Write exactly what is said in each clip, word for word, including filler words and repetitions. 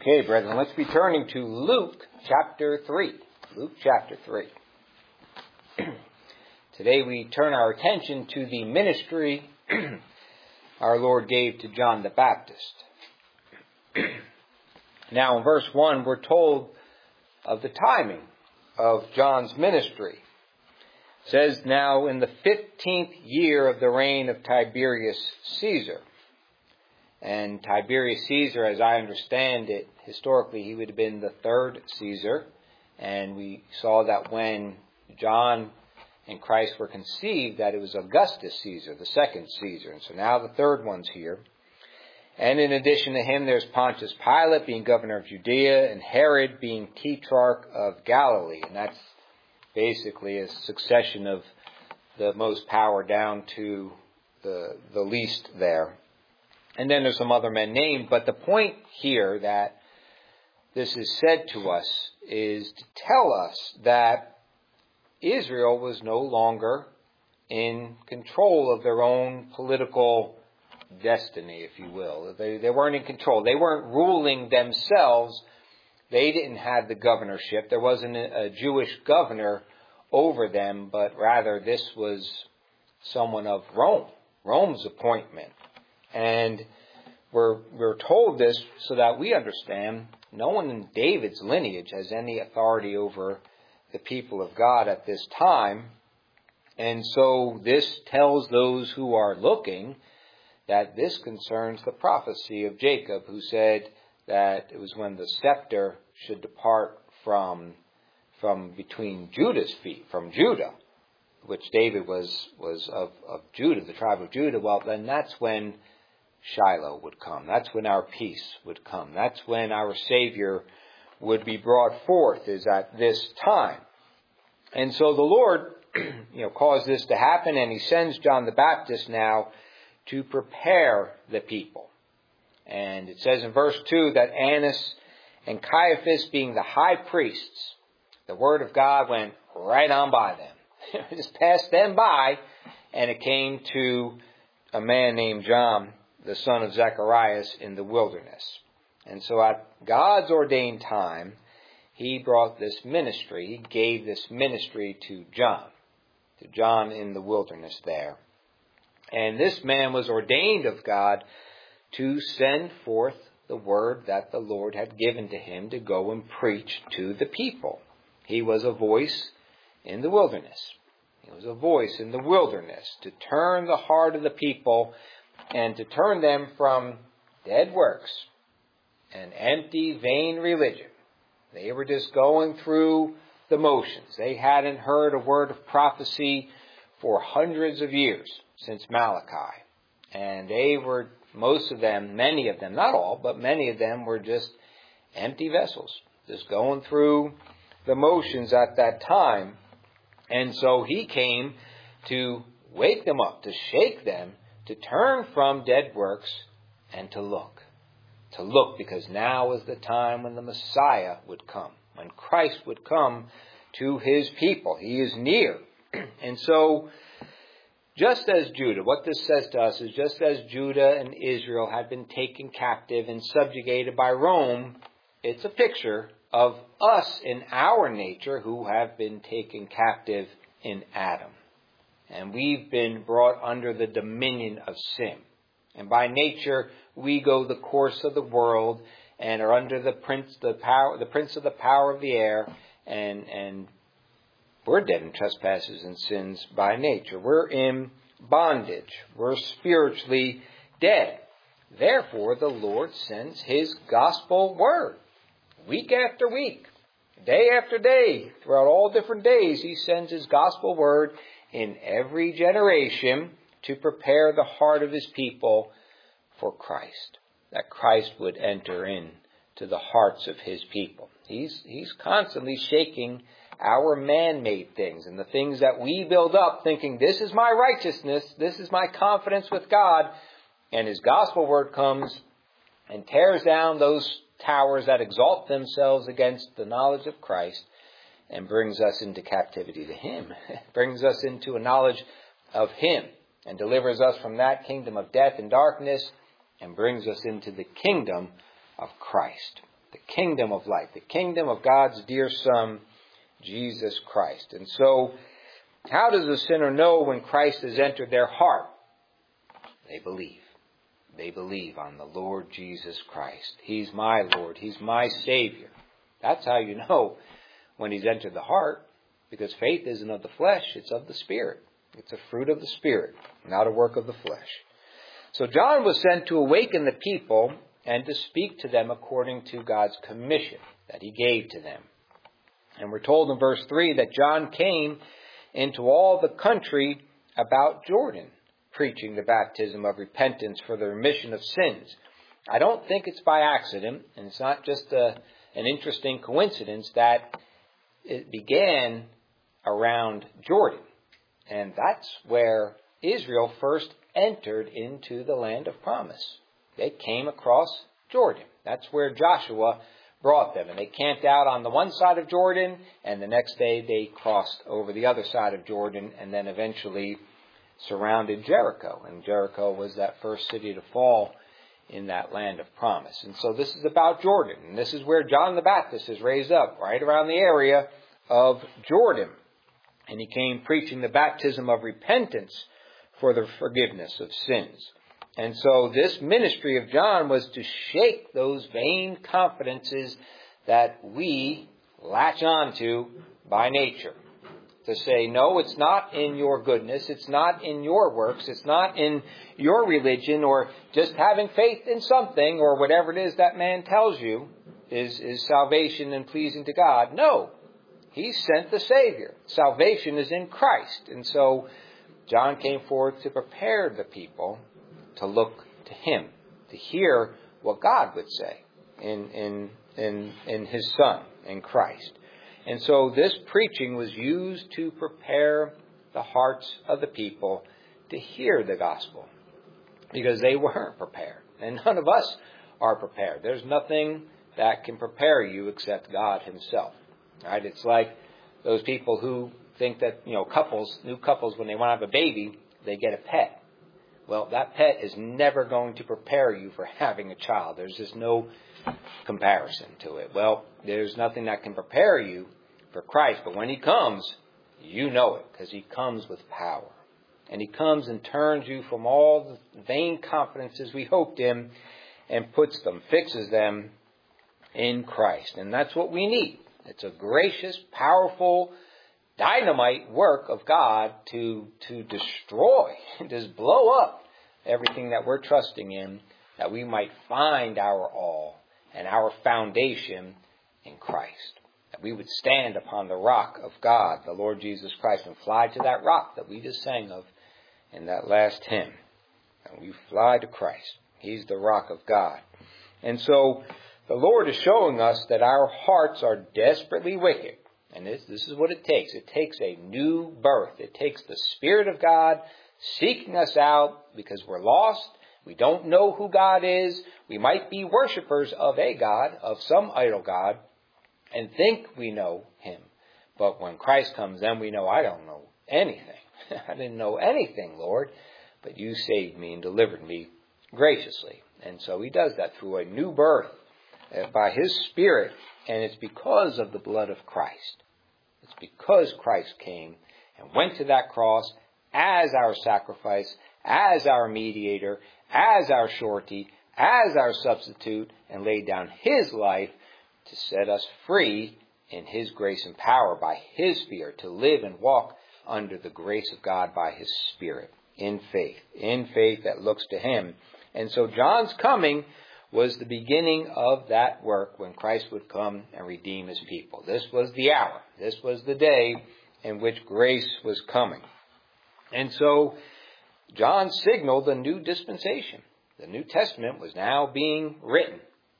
Okay, brethren, let's be turning to Luke chapter three. Luke chapter three. Today we turn our attention to the ministry our Lord gave to John the Baptist. Now in verse one we're told of the timing of John's ministry. It says, now in the fifteenth year of the reign of Tiberius Caesar. And Tiberius Caesar, as I understand it, historically he would have been the third Caesar. And we saw that when John and Christ were conceived, that it was Augustus Caesar, the second Caesar. And so now the third one's here. And in addition to him, there's Pontius Pilate being governor of Judea, and Herod being tetrarch of Galilee. And that's basically a succession of the most power down to the, the least there. And then there's some other men named, but the point here that this is said to us is to tell us that Israel was no longer in control of their own political destiny, if you will. They, they weren't in control. They weren't ruling themselves. They didn't have the governorship. There wasn't a, a Jewish governor over them, but rather this was someone of Rome, Rome's appointment. And we're, we're told this so that we understand no one in David's lineage has any authority over the people of God at this time. And so this tells those who are looking that this concerns the prophecy of Jacob, who said that it was when the scepter should depart from, from between Judah's feet, from Judah, which David was, was of, of Judah, the tribe of Judah. Well, then that's when Shiloh would come. That's when our peace would come. That's when our Savior would be brought forth, is at this time. And so the Lord, you know, caused this to happen, and He sends John the Baptist now to prepare the people. And it says in verse two that Annas and Caiaphas, being the high priests, the word of God went right on by them. It just passed them by, and it came to a man named John, the son of Zacharias, in the wilderness. And so at God's ordained time, He brought this ministry, He gave this ministry to John, to John in the wilderness there. And this man was ordained of God to send forth the word that the Lord had given to him to go and preach to the people. He was a voice in the wilderness. He was a voice in the wilderness to turn the heart of the people and to turn them from dead works and empty, vain religion. They were just going through the motions. They hadn't heard a word of prophecy for hundreds of years since Malachi. And they were, most of them, many of them, not all, but many of them were just empty vessels, just going through the motions at that time. And so He came to wake them up, to shake them, to turn from dead works and to look. To look, because now is the time when the Messiah would come, when Christ would come to His people. He is near. And so, just as Judah, what this says to us is just as Judah and Israel had been taken captive and subjugated by Rome, it's a picture of us in our nature who have been taken captive in Adam. And we've been brought under the dominion of sin. And by nature, we go the course of the world and are under the prince, the power, the prince of the power of the air, and and we're dead in trespasses and sins by nature. We're in bondage. We're spiritually dead. Therefore, the Lord sends His gospel word week after week, day after day, throughout all different days. He sends His gospel word in every generation to prepare the heart of His people for Christ, that Christ would enter in to the hearts of His people. He's, he's constantly shaking our man-made things and the things that we build up thinking, this is my righteousness, this is my confidence with God. And His gospel word comes and tears down those towers that exalt themselves against the knowledge of Christ and brings us into captivity to Him, brings us into a knowledge of Him, and delivers us from that kingdom of death and darkness, and brings us into the kingdom of Christ. The kingdom of life. The kingdom of God's dear Son, Jesus Christ. And so, how does a sinner know when Christ has entered their heart? They believe. They believe on the Lord Jesus Christ. He's my Lord. He's my Savior. That's how you know when He's entered the heart. Because faith isn't of the flesh, it's of the Spirit. It's a fruit of the Spirit, not a work of the flesh. So John was sent to awaken the people and to speak to them according to God's commission that He gave to them. And we're told in verse three that John came into all the country about Jordan, preaching the baptism of repentance for the remission of sins. I don't think it's by accident, and it's not just a, an interesting coincidence that it began around Jordan. And that's where Israel first entered into the land of promise. They came across Jordan. That's where Joshua brought them. And they camped out on the one side of Jordan, and the next day they crossed over the other side of Jordan, and then eventually surrounded Jericho. And Jericho was that first city to fall in that land of promise. And so this is about Jordan. And this is where John the Baptist is raised up, right around the area of Jordan. And he came preaching the baptism of repentance for the forgiveness of sins. And so this ministry of John was to shake those vain confidences that we latch onto by nature. To say, no, it's not in your goodness, it's not in your works, it's not in your religion, or just having faith in something, or whatever it is that man tells you is, is salvation and pleasing to God. No. He sent the Savior. Salvation is in Christ. And so John came forth to prepare the people to look to Him, to hear what God would say in, in, in, in His Son, in Christ. And so this preaching was used to prepare the hearts of the people to hear the gospel, because they weren't prepared. And none of us are prepared. There's nothing that can prepare you except God Himself. Right? It's like those people who think that, you know, couples, new couples, when they want to have a baby, they get a pet. Well, that pet is never going to prepare you for having a child. There's just no comparison to it. Well, there's nothing that can prepare you for Christ. But when He comes, you know it, because He comes with power. And He comes and turns you from all the vain confidences we hoped in and puts them, fixes them in Christ. And that's what we need. It's a gracious, powerful, dynamite work of God to, to destroy, just blow up everything that we're trusting in, that we might find our all and our foundation in Christ. That we would stand upon the rock of God, the Lord Jesus Christ, and fly to that rock that we just sang of in that last hymn. And we fly to Christ. He's the rock of God. And so the Lord is showing us that our hearts are desperately wicked. And this, this is what it takes. It takes a new birth. It takes the Spirit of God seeking us out because we're lost. We don't know who God is. We might be worshipers of a God, of some idol God, and think we know Him. But when Christ comes, then we know, I don't know anything. I didn't know anything, Lord. But You saved me and delivered me graciously. And so He does that through a new birth uh, by His Spirit. And it's because of the blood of Christ. It's because Christ came and went to that cross as our sacrifice, as our mediator, as our surety, as our substitute, and laid down His life to set us free in His grace and power by His Spirit, to live and walk under the grace of God by His Spirit, in faith, in faith that looks to Him. And so John's coming was the beginning of that work when Christ would come and redeem His people. This was the hour. This was the day in which grace was coming. And so John signaled a new dispensation. The New Testament was now being written.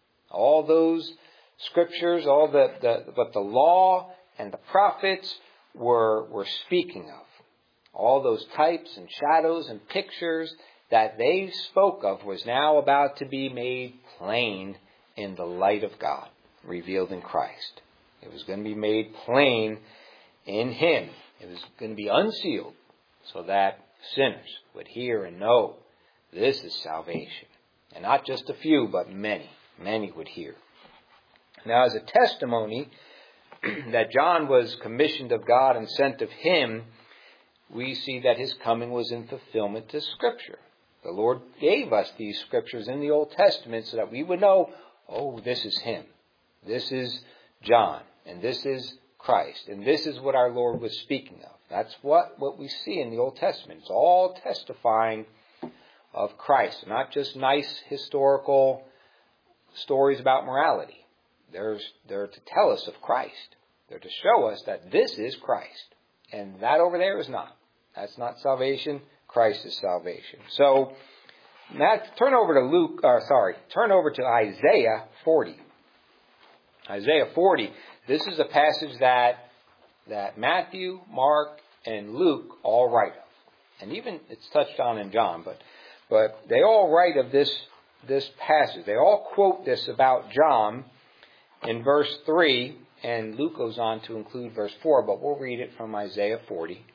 All those scriptures, all the, the what the law and the prophets were, were speaking of. All those types and shadows and pictures that they spoke of was now about to be made plain in the light of God, revealed in Christ. It was going to be made plain in Him. It was going to be unsealed so that sinners would hear and know this is salvation. And not just a few, but many. Many would hear. Now, as a testimony that John was commissioned of God and sent of him, we see that his coming was in fulfillment to Scripture. The Lord gave us these Scriptures in the Old Testament so that we would know, oh, this is him. This is John. And this is Christ. And this is what our Lord was speaking of. That's what, what we see in the Old Testament. It's all testifying of Christ. Not just nice historical stories about morality. There's, they're to tell us of Christ. They're to show us that this is Christ. And that over there is not. That's not salvation. Christ is salvation. So, now turn over to Luke, or sorry, turn over to Isaiah forty. Isaiah forty. This is a passage that that Matthew, Mark, and Luke all write of. And even it's touched on in John, but but they all write of this this passage. They all quote this about John in verse three, and Luke goes on to include verse four, but we'll read it from Isaiah forty.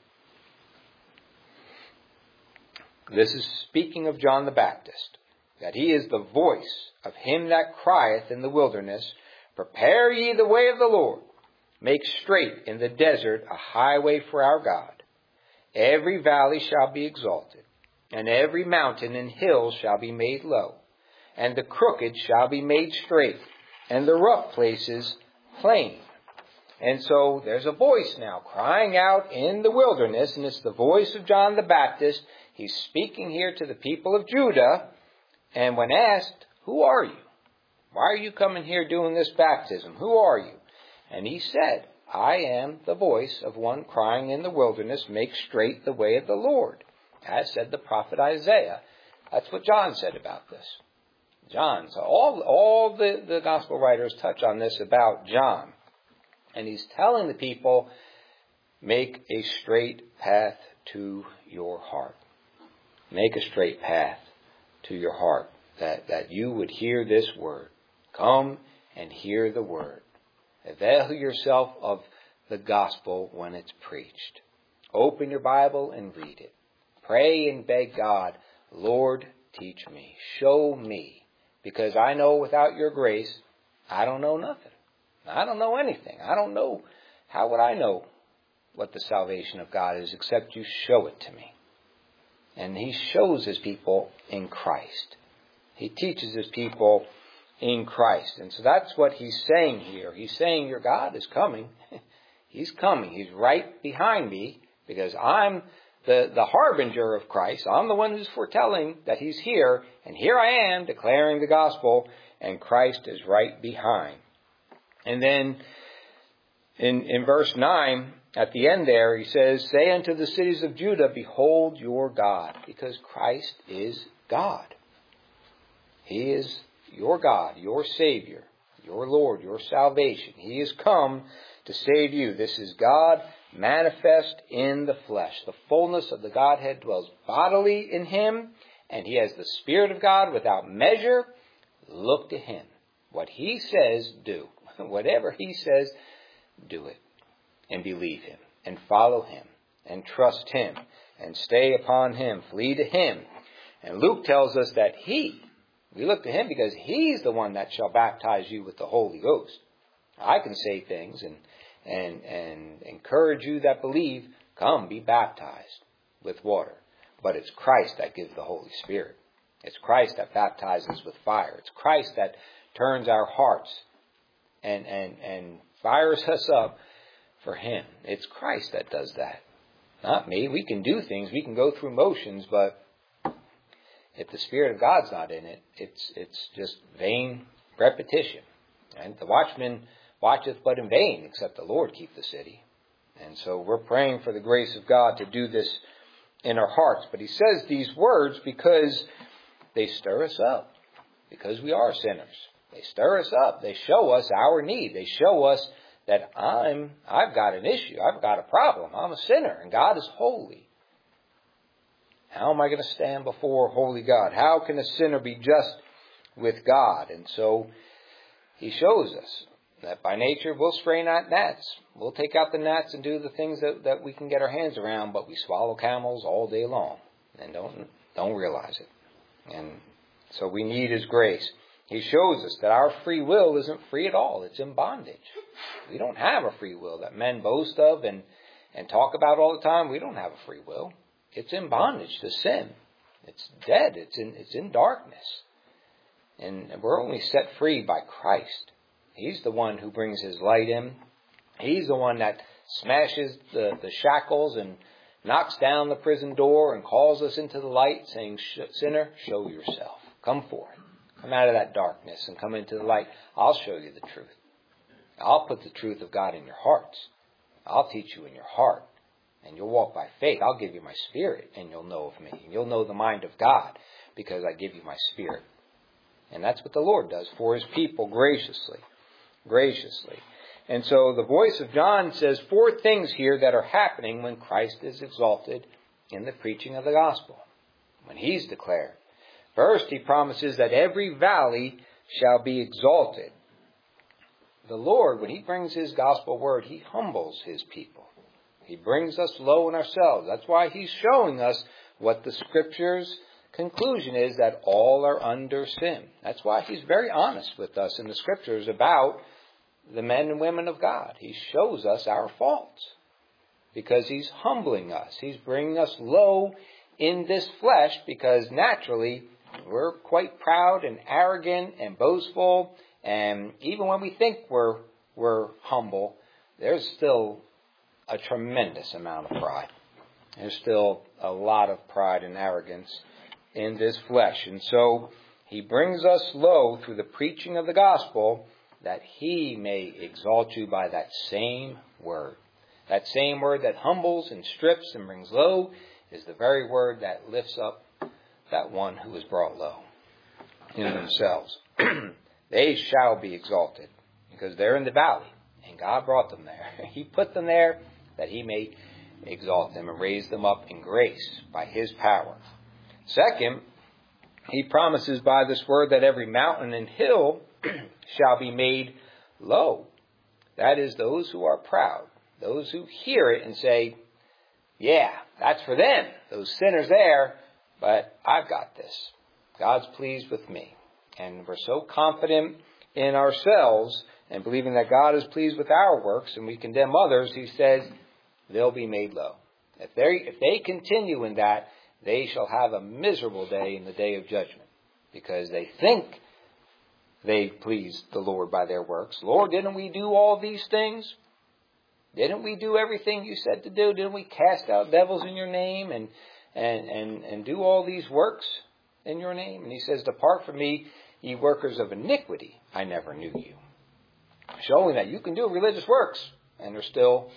This is speaking of John the Baptist, that he is the voice of him that crieth in the wilderness, prepare ye the way of the Lord, make straight in the desert a highway for our God. Every valley shall be exalted, and every mountain and hill shall be made low, and the crooked shall be made straight, and the rough places plain. And so there's a voice now crying out in the wilderness, and it's the voice of John the Baptist. He's speaking here to the people of Judah, and when asked, who are you? Why are you coming here doing this baptism? Who are you? And he said, I am the voice of one crying in the wilderness, make straight the way of the Lord. As said the prophet Isaiah. That's what John said about this. John. So all, all the, the gospel writers touch on this about John. And he's telling the people, make a straight path to your heart. Make a straight path to your heart. That, that you would hear this word. Come and hear the word. Avail yourself of the gospel when it's preached. Open your Bible and read it. Pray and beg God, Lord, teach me. Show me. Because I know without your grace, I don't know nothing. I don't know anything. I don't know. How would I know what the salvation of God is except you show it to me? And he shows his people in Christ. He teaches his people in Christ. And so that's what he's saying here. He's saying your God is coming. He's coming. He's right behind me because I'm the, the harbinger of Christ. I'm the one who's foretelling that he's here. And here I am declaring the gospel, and Christ is right behind. And then in, in verse nine, at the end there, he says, say unto the cities of Judah, behold your God, because Christ is God. He is your God, your Savior, your Lord, your salvation. He has come to save you. This is God manifest in the flesh. The fullness of the Godhead dwells bodily in him, and he has the Spirit of God without measure. Look to him. What he says, do. Whatever he says, do it. And believe him, and follow him, and trust him, and stay upon him, flee to him. And Luke tells us that he, we look to him because he's the one that shall baptize you with the Holy Ghost. I can say things and, and, and encourage you that believe, come, be baptized with water. But it's Christ that gives the Holy Spirit. It's Christ that baptizes with fire. It's Christ that turns our hearts and, and, and fires us up for him. It's Christ that does that. Not me. We can do things. We can go through motions, but if the Spirit of God's not in it, it's it's just vain repetition. And the watchman watcheth but in vain, except the Lord keep the city. And so we're praying for the grace of God to do this in our hearts. But he says these words because they stir us up. Because we are sinners. They stir us up. They show us our need. They show us that I'm, I've got an issue. I've got a problem. I'm a sinner and God is holy. How am I going to stand before holy God? How can a sinner be just with God? And so he shows us that by nature we'll strain at gnats. We'll take out the gnats and do the things that, that we can get our hands around, but we swallow camels all day long and don't, don't realize it. And so we need his grace. He shows us that our free will isn't free at all. It's in bondage. We don't have a free will that men boast of and, and talk about all the time. We don't have a free will. It's in bondage to sin. It's dead. It's in, it's in darkness. And we're only set free by Christ. He's the one who brings his light in. He's the one that smashes the, the shackles and knocks down the prison door and calls us into the light, saying, "Sinner, show yourself. Come forth. Come out of that darkness and come into the light. I'll show you the truth. I'll put the truth of God in your hearts. I'll teach you in your heart. And you'll walk by faith. I'll give you my Spirit, and you'll know of me. And you'll know the mind of God because I give you my Spirit." And that's what the Lord does for his people graciously. Graciously. And so the voice of John says four things here that are happening when Christ is exalted in the preaching of the gospel. When he's declared. First, he promises that every valley shall be exalted. The Lord, when he brings his gospel word, he humbles his people. He brings us low in ourselves. That's why he's showing us what the Scriptures' conclusion is, that all are under sin. That's why he's very honest with us in the Scriptures about the men and women of God. He shows us our faults because he's humbling us. He's bringing us low in this flesh because naturally we're quite proud and arrogant and boastful. And even when we think we're we're humble, there's still a tremendous amount of pride. There's still a lot of pride and arrogance in this flesh. And so he brings us low through the preaching of the gospel that he may exalt you by that same word. That same word that humbles and strips and brings low is the very word that lifts up that one who is brought low in themselves. They shall be exalted because they're in the valley and God brought them there. He put them there that he may exalt them and raise them up in grace by his power. Second, he promises by this word that every mountain and hill shall be made low. That is, those who are proud, those who hear it and say, yeah, that's for them, those sinners there, but I've got this. God's pleased with me. And we're so confident in ourselves and believing that God is pleased with our works and we condemn others, he says, they'll be made low. If they if they continue in that, they shall have a miserable day in the day of judgment because they think they pleased the Lord by their works. Lord, didn't we do all these things? Didn't we do everything you said to do? Didn't we cast out devils in your name and and and, and do all these works in your name? And he says, depart from me, ye workers of iniquity. I never knew you. Showing that you can do religious works and they're still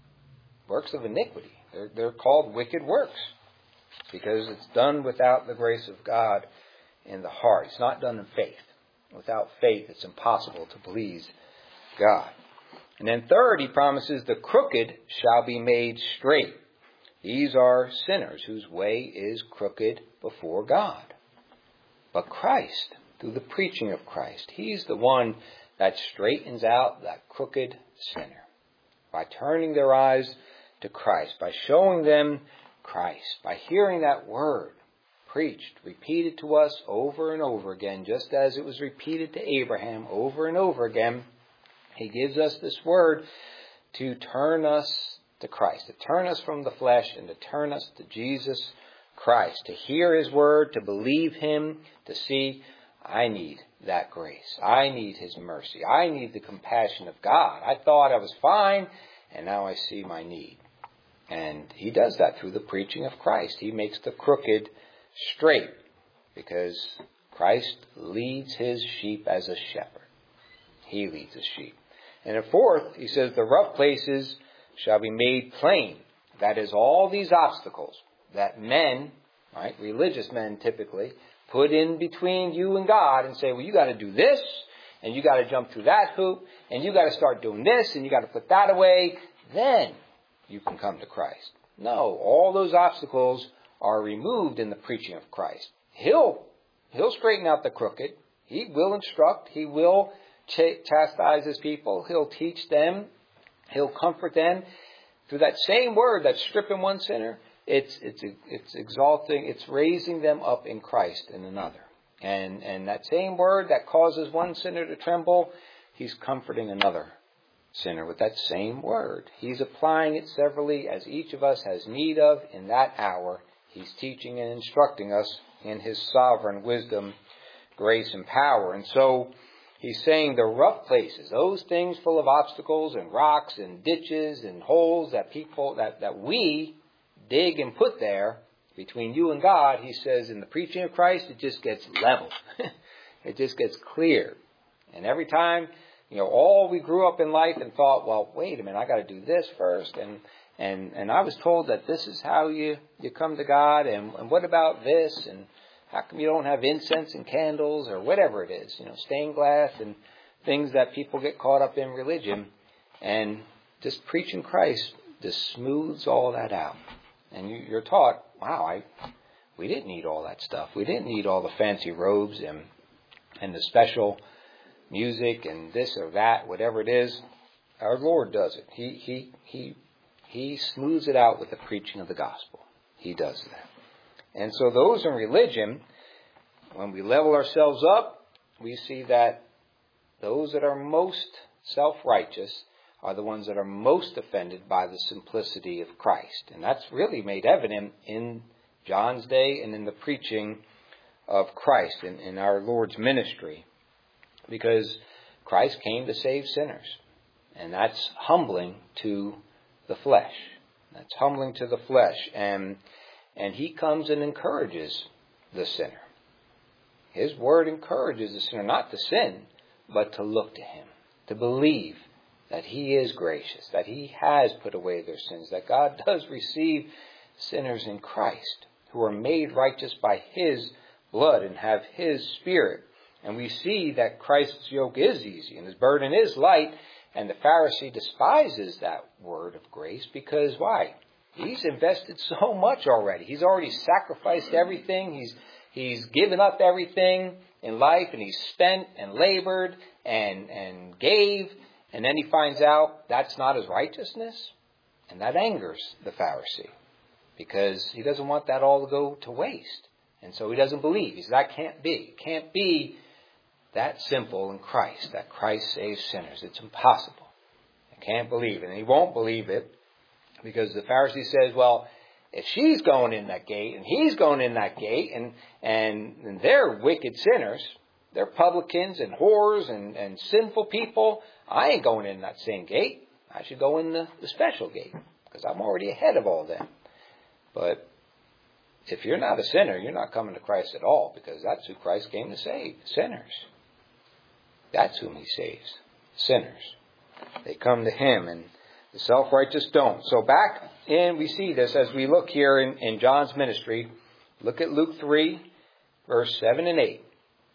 works of iniquity. They're, they're called wicked works because it's done without the grace of God in the heart. It's not done in faith. Without faith, it's impossible to please God. And then third, he promises the crooked shall be made straight. These are sinners whose way is crooked before God. But Christ, through the preaching of Christ, he's the one that straightens out that crooked sinner. By turning their eyes to Christ, by showing them Christ, by hearing that word preached, repeated to us over and over again, just as it was repeated to Abraham over and over again, he gives us this word to turn us to Christ, to turn us from the flesh and to turn us to Jesus Christ, to hear his word, to believe him, to see, I need that grace. I need his mercy. I need the compassion of God. I thought I was fine, and now I see my need. And he does that through the preaching of Christ. He makes the crooked straight because Christ leads his sheep as a shepherd. He leads his sheep. And at fourth, he says, the rough places shall be made plain. That is, all these obstacles that men, right, religious men typically, put in between you and God and say, well, you got to do this, and you got to jump through that hoop, and you got to start doing this, and you got to put that away. Then you can come to Christ. No, all those obstacles are removed in the preaching of Christ. He'll, he'll straighten out the crooked. He will instruct. He will ch- chastise his people. He'll teach them. He'll comfort them. Through that same word that's stripping one sinner, it's, it's, it's exalting, it's raising them up in Christ in another. And, and that same word that causes one sinner to tremble, he's comforting another sinner with that same word. He's applying it severally as each of us has need of in that hour. He's teaching and instructing us in his sovereign wisdom, grace, and power. And so he's saying the rough places, those things full of obstacles and rocks and ditches and holes that people, that, that we dig and put there between you and God, he says in the preaching of Christ, it just gets leveled. It just gets cleared. And every time, you know, all we grew up in life and thought, well, wait a minute, I got to do this first. And, and, and I was told that this is how you, you come to God. And, and what about this? And how come you don't have incense and candles or whatever it is? You know, stained glass and things that people get caught up in religion. And just preaching Christ just smooths all that out. And you, you're taught, wow, I, we didn't need all that stuff. We didn't need all the fancy robes and and the special music and this or that, whatever it is. Our Lord does it. He he he he smooths it out with the preaching of the gospel. He does that. And so those in religion, when we level ourselves up, we see that those that are most self-righteous are the ones that are most offended by the simplicity of Christ. And that's really made evident in John's day and in the preaching of Christ, in, in our Lord's ministry. Because Christ came to save sinners. And that's humbling to the flesh. That's humbling to the flesh. And, and he comes and encourages the sinner. His word encourages the sinner not to sin, but to look to him, to believe that he is gracious, that he has put away their sins, that God does receive sinners in Christ who are made righteous by his blood and have his Spirit. And we see that Christ's yoke is easy and his burden is light. And the Pharisee despises that word of grace because why? He's invested so much already. He's already sacrificed everything. He's he's given up everything in life, and he's spent and labored and and gave. And then he finds out that's not his righteousness. And that angers the Pharisee because he doesn't want that all to go to waste. And so he doesn't believe. He says, that can't be. It can't be that simple in Christ, that Christ saves sinners. It's impossible. I can't believe it. And he won't believe it because the Pharisee says, well, if she's going in that gate and he's going in that gate and, and, and they're wicked sinners, they're publicans and whores and, and sinful people, I ain't going in that same gate. I should go in the, the special gate because I'm already ahead of all them. But if you're not a sinner, you're not coming to Christ at all because that's who Christ came to save, sinners. That's whom he saves, sinners. They come to him and the self-righteous don't. So back in, we see this as we look here in, in John's ministry. Look at Luke three, verse seven and eight.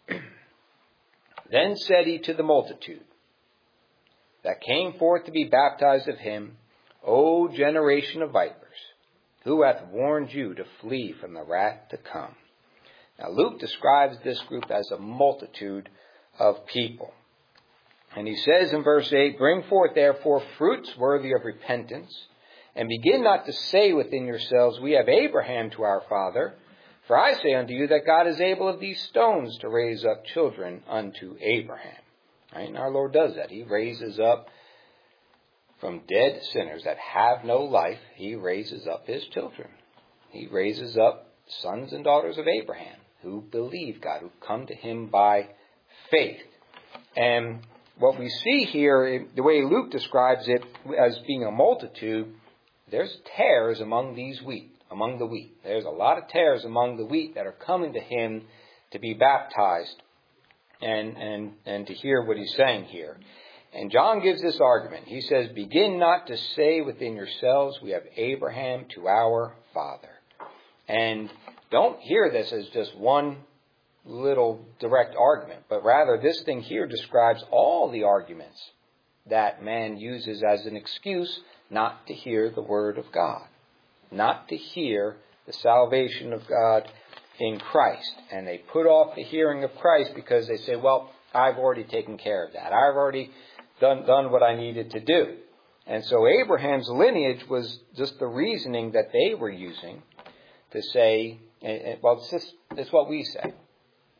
Then said he to the multitude that came forth to be baptized of him, O generation of vipers, who hath warned you to flee from the wrath to come? Now Luke describes this group as a multitude of people. And he says in verse eight, bring forth therefore fruits worthy of repentance, and begin not to say within yourselves, we have Abraham to our father. For I say unto you that God is able of these stones to raise up children unto Abraham. Right? And our Lord does that. He raises up from dead sinners that have no life. He raises up his children. He raises up sons and daughters of Abraham who believe God, who come to him by faith. And what we see here, the way Luke describes it as being a multitude, there's tares among these wheat, among the wheat. There's a lot of tares among the wheat that are coming to him to be baptized and, and, and to hear what he's saying here. And John gives this argument. He says, begin not to say within yourselves, we have Abraham to our father. And don't hear this as just one little direct argument, but rather this thing here describes all the arguments that man uses as an excuse not to hear the word of God, not to hear the salvation of God in Christ. And they put off the hearing of Christ because they say, well, I've already taken care of that. I've already done, done what I needed to do. And so Abraham's lineage was just the reasoning that they were using to say, well, it's just it's what we say.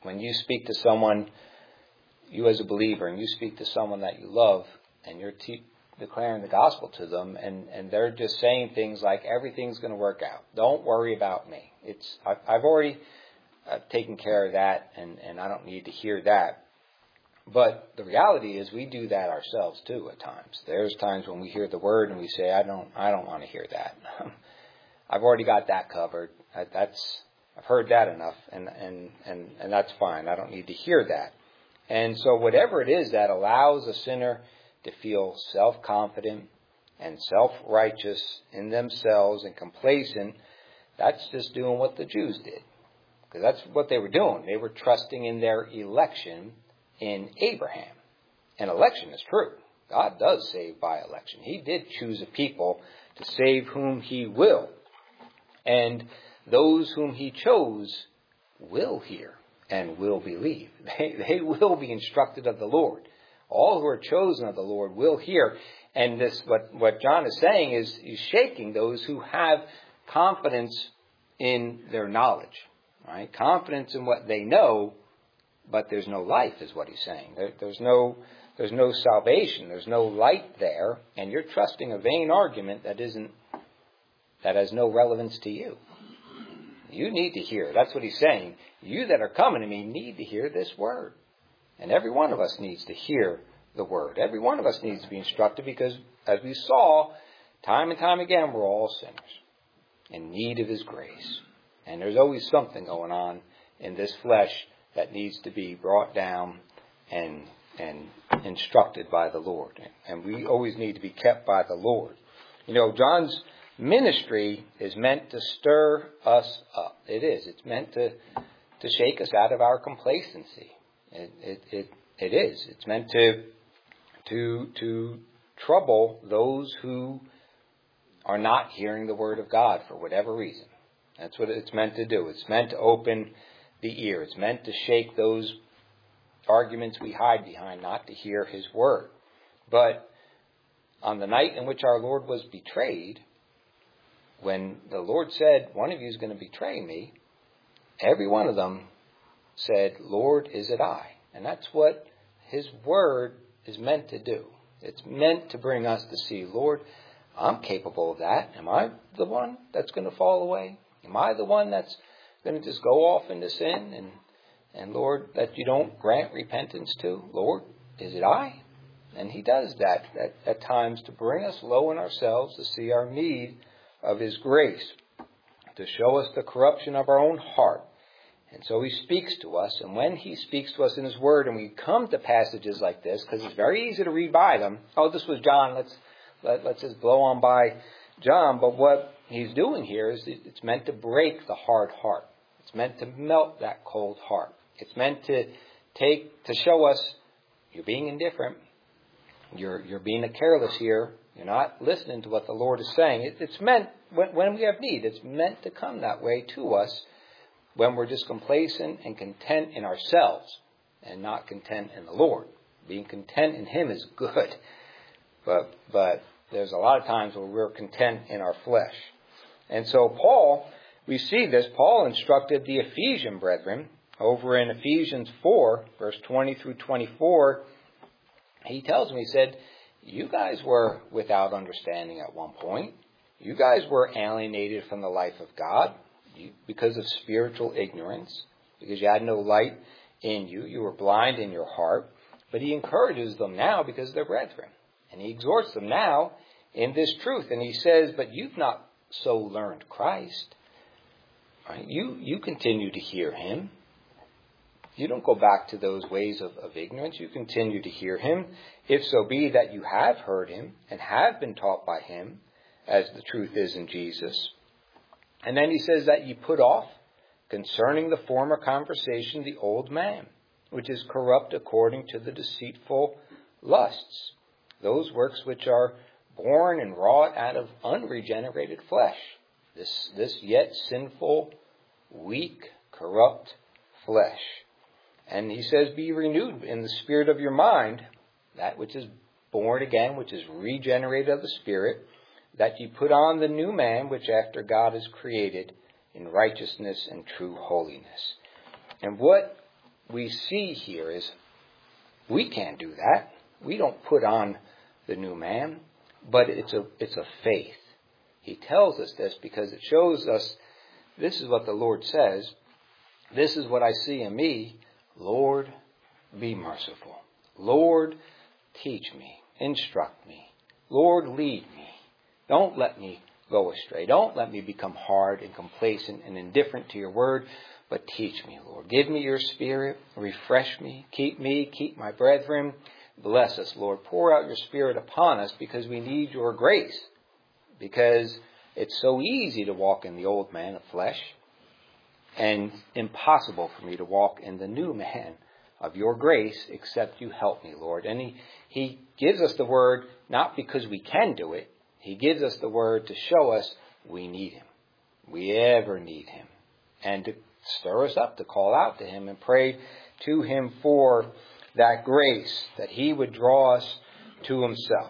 When you speak to someone, you as a believer, and you speak to someone that you love, and you're te- declaring the gospel to them, and, and they're just saying things like, everything's going to work out. Don't worry about me. It's I've, I've already I've taken care of that, and, and I don't need to hear that. But the reality is we do that ourselves too at times. There's times when we hear the word and we say, I don't I don't want to hear that. I've already got that covered. That's I've heard that enough, and, and, and, and that's fine. I don't need to hear that. And so whatever it is that allows a sinner to feel self-confident and self-righteous in themselves and complacent, that's just doing what the Jews did. Because that's what they were doing. They were trusting in their election in Abraham. And election is true. God does save by election. He did choose a people to save whom he will. And those whom he chose will hear and will believe. They, they will be instructed of the Lord. All who are chosen of the Lord will hear. And this, what, what John is saying is he's shaking those who have confidence in their knowledge. Right? Confidence in what they know, but there's no life, is what he's saying. There, there's no there's no salvation. There's no light there, and you're trusting a vain argument that isn't that has no relevance to you. You need to hear. That's what he's saying. You that are coming to me need to hear this word. And every one of us needs to hear the word. Every one of us needs to be instructed because, as we saw, time and time again, we're all sinners in need of his grace. And there's always something going on in this flesh that needs to be brought down and and instructed by the Lord. And we always need to be kept by the Lord. You know, John's ministry is meant to stir us up. It is. It's meant to, to shake us out of our complacency. It, it, it, it is. It's meant to, to, to trouble those who are not hearing the word of God for whatever reason. That's what it's meant to do. It's meant to open the ear. It's meant to shake those arguments we hide behind, not to hear his word. But on the night in which our Lord was betrayed, when the Lord said, one of you is going to betray me, every one of them said, Lord, is it I? And that's what his word is meant to do. It's meant to bring us to see, Lord, I'm capable of that. Am I the one that's going to fall away? Am I the one that's going to just go off into sin? And, and Lord, that you don't grant repentance to? Lord, is it I? And he does that at, at times to bring us low in ourselves, to see our need of his grace, to show us the corruption of our own heart. And so he speaks to us, and when he speaks to us in his word, and we come to passages like this, because it's very easy to read by them. Oh, this was John, let's let, let's just blow on by John. But what he's doing here is it's meant to break the hard heart. It's meant to melt that cold heart. It's meant to take to show us you're being indifferent. You're you're being careless here. You're not listening to what the Lord is saying. It, it's meant, when, when we have need, it's meant to come that way to us when we're just complacent and content in ourselves and not content in the Lord. Being content in him is good. But but there's a lot of times where we're content in our flesh. And so Paul, we see this, Paul instructed the Ephesian brethren over in Ephesians four, verse twenty through twenty-four. He tells me, he said, you guys were without understanding at one point. You guys were alienated from the life of God because of spiritual ignorance, because you had no light in you. You were blind in your heart. But he encourages them now because they're brethren. And he exhorts them now in this truth. And he says, but you've not so learned Christ. Right? You, you continue to hear him. You don't go back to those ways of, of ignorance. You continue to hear him. If so be that you have heard him and have been taught by him, as the truth is in Jesus. And then he says that you put off, concerning the former conversation, the old man, which is corrupt according to the deceitful lusts, those works which are born and wrought out of unregenerated flesh. This, this yet sinful, weak, corrupt flesh. And he says, be renewed in the spirit of your mind, that which is born again, which is regenerated of the Spirit, that you put on the new man, which after God is created in righteousness and true holiness. And what we see here is we can't do that. We don't put on the new man, but it's a it's a faith. He tells us this because it shows us this is what the Lord says. This is what I see in me. Lord, be merciful. Lord, teach me. Instruct me. Lord, lead me. Don't let me go astray. Don't let me become hard and complacent and indifferent to your word, but teach me, Lord. Give me your spirit. Refresh me. Keep me. Keep my brethren. Bless us, Lord. Pour out your spirit upon us because we need your grace. Because it's so easy to walk in the old man of flesh and impossible for me to walk in the new man of your grace except you help me, Lord. And he, he gives us the word not because we can do it. He gives us the word to show us we need him. We ever need him. And to stir us up, to call out to him and pray to him for that grace, that he would draw us to himself.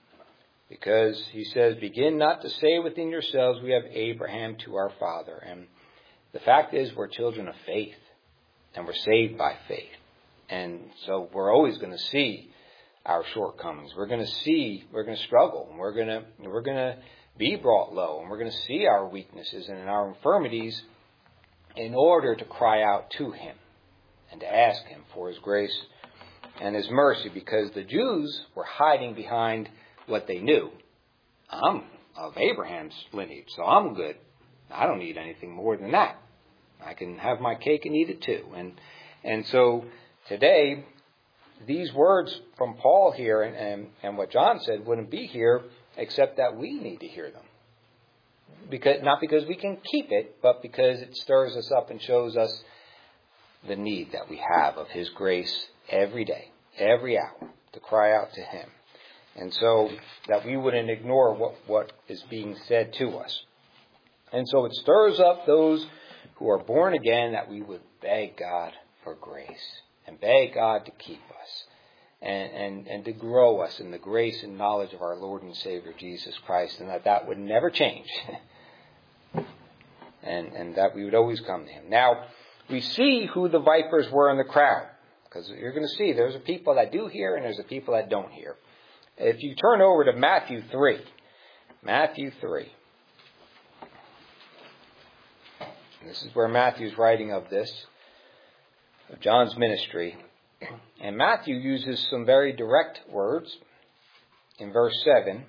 Because he says, begin not to say within yourselves, we have Abraham to our father. And the fact is, we're children of faith. And we're saved by faith. And so we're always going to see our shortcomings. We're going to see, we're going to struggle. And we're going to, we're going to be brought low. And we're going to see our weaknesses and our infirmities in order to cry out to him. And to ask him for his grace and his mercy. Because the Jews were hiding behind what they knew. I'm of Abraham's lineage, so I'm good. I don't need anything more than that. I can have my cake and eat it too. And and so today, these words from Paul here and, and, and what John said wouldn't be here except that we need to hear them. Because not because we can keep it, but because it stirs us up and shows us the need that we have of his grace every day, every hour, to cry out to him. And so that we wouldn't ignore what, what is being said to us. And so it stirs up those who are born again that we would beg God for grace and beg God to keep us and, and, and to grow us in the grace and knowledge of our Lord and Savior Jesus Christ, and that that would never change and, and that we would always come to him. Now, we see who the vipers were in the crowd, because you're going to see there's a people that do hear and there's a people that don't hear. If you turn over to Matthew three, Matthew three. This is where Matthew's writing of this, of John's ministry. And Matthew uses some very direct words in verse seven.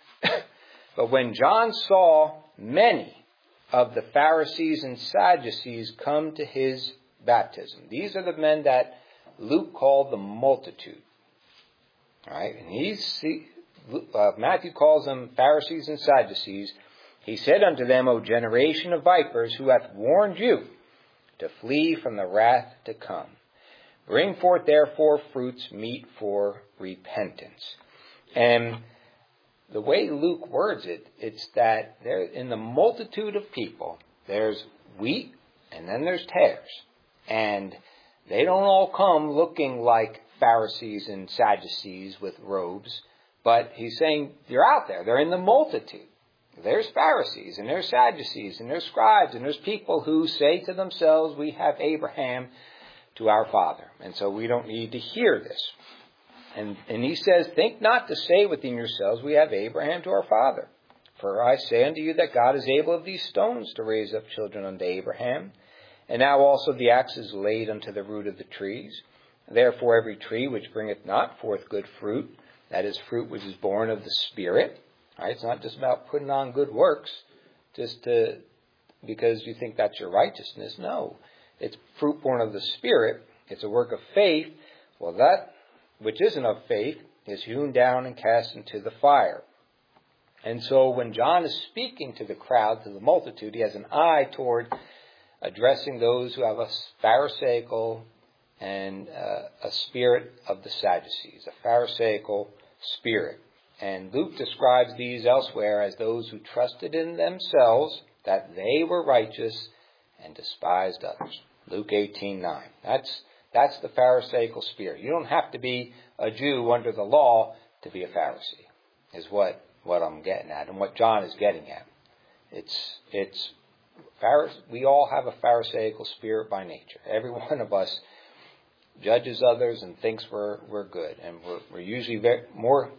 But when John saw many of the Pharisees and Sadducees come to his baptism. These are the men that Luke called the multitude. All right, and he's, uh, Matthew calls them Pharisees and Sadducees. He said unto them, O generation of vipers, who hath warned you to flee from the wrath to come? Bring forth therefore fruits meet for repentance. And the way Luke words it, it's that there in the multitude of people, there's wheat and then there's tares. And they don't all come looking like Pharisees and Sadducees with robes, but he's saying they're out there. They're in the multitude. There's Pharisees and there's Sadducees and there's scribes and there's people who say to themselves, we have Abraham to our father. And so we don't need to hear this. And, and he says, think not to say within yourselves, we have Abraham to our father. For I say unto you that God is able of these stones to raise up children unto Abraham. And now also the axe is laid unto the root of the trees. Therefore every tree which bringeth not forth good fruit, that is fruit which is born of the Spirit. All right, it's not just about putting on good works just to, because you think that's your righteousness. No, it's fruit born of the Spirit. It's a work of faith. Well, that which isn't of faith is hewn down and cast into the fire. And so when John is speaking to the crowd, to the multitude, he has an eye toward addressing those who have a Pharisaical and uh, a spirit of the Sadducees, a Pharisaical spirit. And Luke describes these elsewhere as those who trusted in themselves that they were righteous and despised others. Luke eighteen nine. That's that's the Pharisaical spirit. You don't have to be a Jew under the law to be a Pharisee, is what, what I'm getting at and what John is getting at. It's it's we all have a Pharisaical spirit by nature. Every one of us judges others and thinks we're we're good. And we're, we're usually very, more,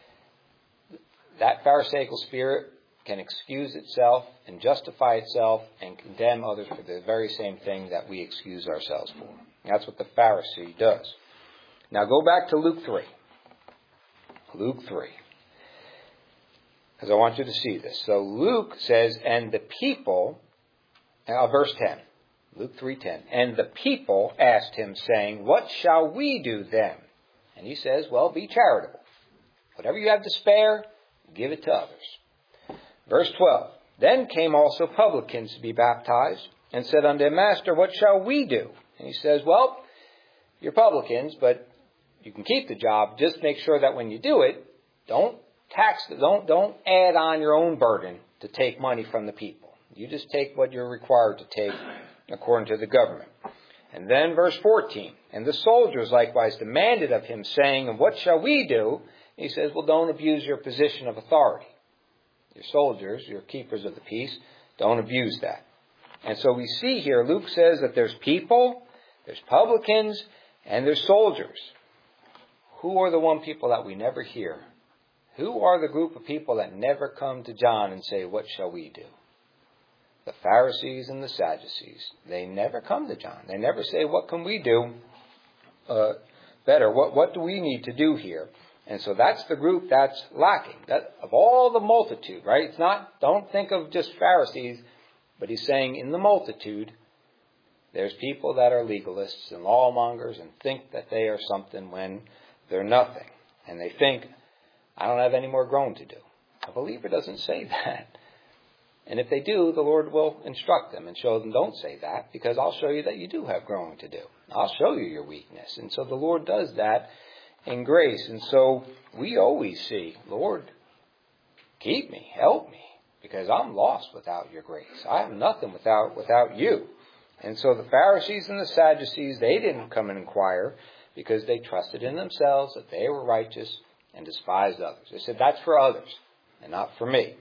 that Pharisaical spirit can excuse itself and justify itself and condemn others for the very same thing that we excuse ourselves for. That's what the Pharisee does. Now go back to Luke three. Luke three. Because I want you to see this. So Luke says, and the people, uh, verse ten. Luke three ten. And the people asked him, saying, what shall we do then? And he says, well, be charitable. Whatever you have to spare, give it to others. Verse twelve. Then came also publicans to be baptized, and said unto him, Master, what shall we do? And he says, well, you're publicans, but you can keep the job. Just make sure that when you do it, don't tax, don't, don't add on your own burden to take money from the people. You just take what you're required to take according to the government. And then verse fourteen, and the soldiers likewise demanded of him, saying, and what shall we do? And he says, well, don't abuse your position of authority. Your soldiers, your keepers of the peace, don't abuse that. And so we see here, Luke says that there's people, there's publicans, and there's soldiers. Who are the one people that we never hear? Who are the group of people that never come to John and say, what shall we do? The Pharisees and the Sadducees. They never come to John. They never say, what can we do uh, better? What, what do we need to do here? And so that's the group that's lacking. That, of all the multitude, right? It's not, don't think of just Pharisees, but he's saying in the multitude, there's people that are legalists and lawmongers and think that they are something when they're nothing. And they think, I don't have any more growing to do. A believer doesn't say that. And if they do, the Lord will instruct them and show them, don't say that, because I'll show you that you do have growing to do. I'll show you your weakness. And so the Lord does that in grace. And so we always see, Lord, keep me, help me, because I'm lost without your grace. I have nothing without without you. And so the Pharisees and the Sadducees, they didn't come and inquire because they trusted in themselves that they were righteous and despised others. They said, that's for others and not for me.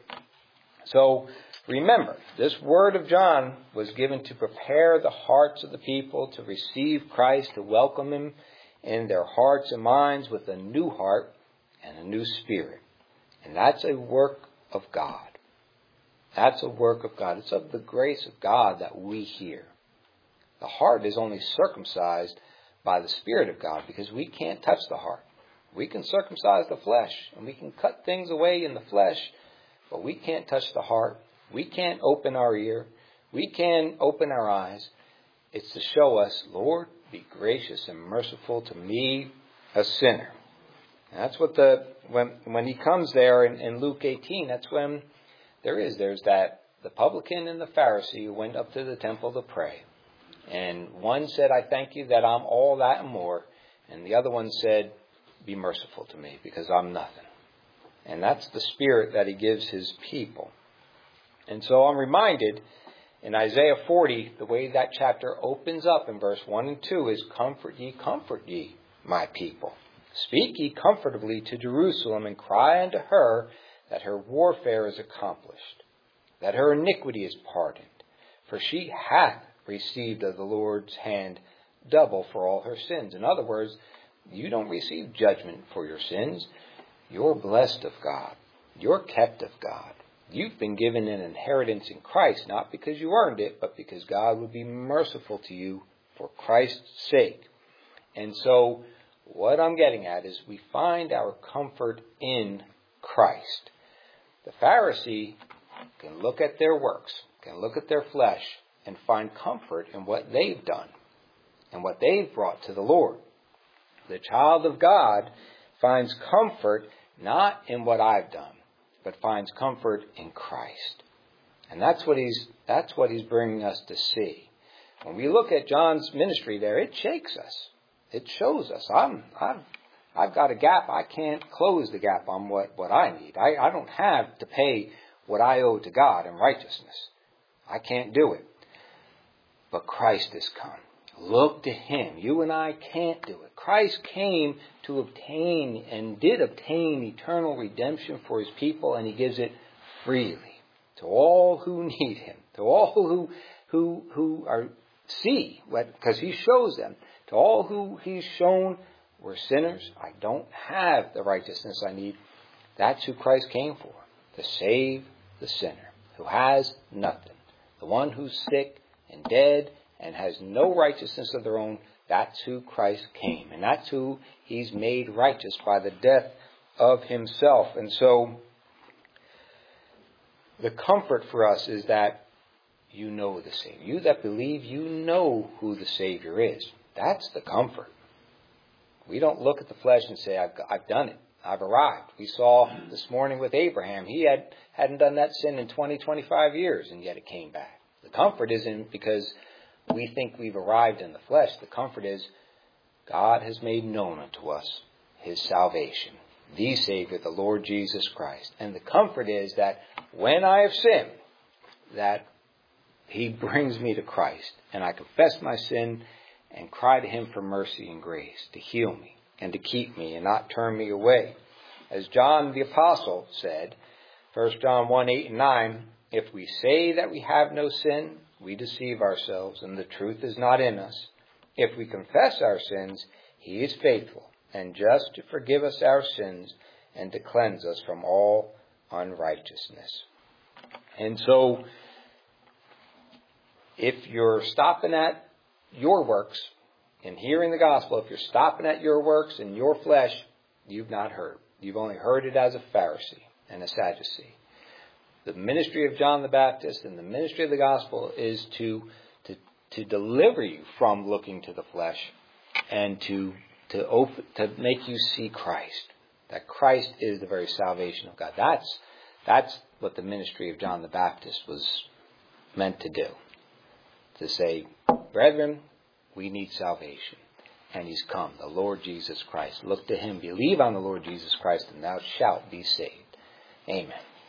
So remember, this word of John was given to prepare the hearts of the people to receive Christ, to welcome him in their hearts and minds with a new heart and a new spirit. And that's a work of God. That's a work of God. It's of the grace of God that we hear. The heart is only circumcised by the Spirit of God because we can't touch the heart. We can circumcise the flesh and we can cut things away in the flesh, but we can't touch the heart. We can't open our ear. We can't open our eyes. It's to show us, Lord, be gracious and merciful to me, a sinner. And that's what the, when when he comes there in, in Luke eighteen, that's when there is, there's that, the publican and the Pharisee who went up to the temple to pray. And one said, I thank you that I'm all that and more. And the other one said, be merciful to me because I'm nothing. And that's the spirit that he gives his people. And so I'm reminded in Isaiah forty, the way that chapter opens up in verse one and two is, comfort ye, comfort ye, my people. Speak ye comfortably to Jerusalem and cry unto her that her warfare is accomplished, that her iniquity is pardoned. For she hath received of the Lord's hand double for all her sins. In other words, you don't receive judgment for your sins. You're blessed of God. You're kept of God. You've been given an inheritance in Christ, not because you earned it, but because God would be merciful to you for Christ's sake. And so what I'm getting at is we find our comfort in Christ. The Pharisee can look at their works, can look at their flesh, and find comfort in what they've done and what they've brought to the Lord. The child of God finds comfort not in what I've done, but finds comfort in Christ. And that's what he's that's what he's bringing us to see. When we look at John's ministry there, it shakes us. It shows us I'm I've I've got a gap. I can't close the gap on what, what I need. I, I don't have to pay what I owe to God in righteousness. I can't do it. But Christ has come. Look to him. You and I can't do it. Christ came to obtain and did obtain eternal redemption for his people, and he gives it freely to all who need him, to all who who who are see, because he shows them, To all who he's shown we're sinners, I don't have the righteousness I need. That's who Christ came for, to save the sinner who has nothing. The one who's sick and dead and has no righteousness of their own. That's who Christ came. And that's who he's made righteous by the death of himself. And so the comfort for us is that you know the Savior. You that believe, you know who the Savior is. That's the comfort. We don't look at the flesh and say, I've, I've done it. I've arrived. We saw this morning with Abraham. He had, hadn't done that sin in twenty, twenty-five years, and yet it came back. The comfort isn't because we think we've arrived in the flesh. The comfort is God has made known unto us his salvation, the Savior, the Lord Jesus Christ. And the comfort is that when I have sinned, that he brings me to Christ, and I confess my sin and cry to him for mercy and grace, to heal me and to keep me and not turn me away. As John the Apostle said, First John one, eight and nine, if we say that we have no sin, we deceive ourselves, and the truth is not in us. If we confess our sins, he is faithful and just to forgive us our sins and to cleanse us from all unrighteousness. And so, if you're stopping at your works in hearing the gospel, if you're stopping at your works in your flesh, you've not heard. You've only heard it as a Pharisee and a Sadducee. The ministry of John the Baptist and the ministry of the gospel is to to, to deliver you from looking to the flesh and to to open, to make you see Christ. That Christ is the very salvation of God. That's that's what the ministry of John the Baptist was meant to do. To say, brethren, we need salvation. And he's come, the Lord Jesus Christ. Look to him, believe on the Lord Jesus Christ, and thou shalt be saved. Amen.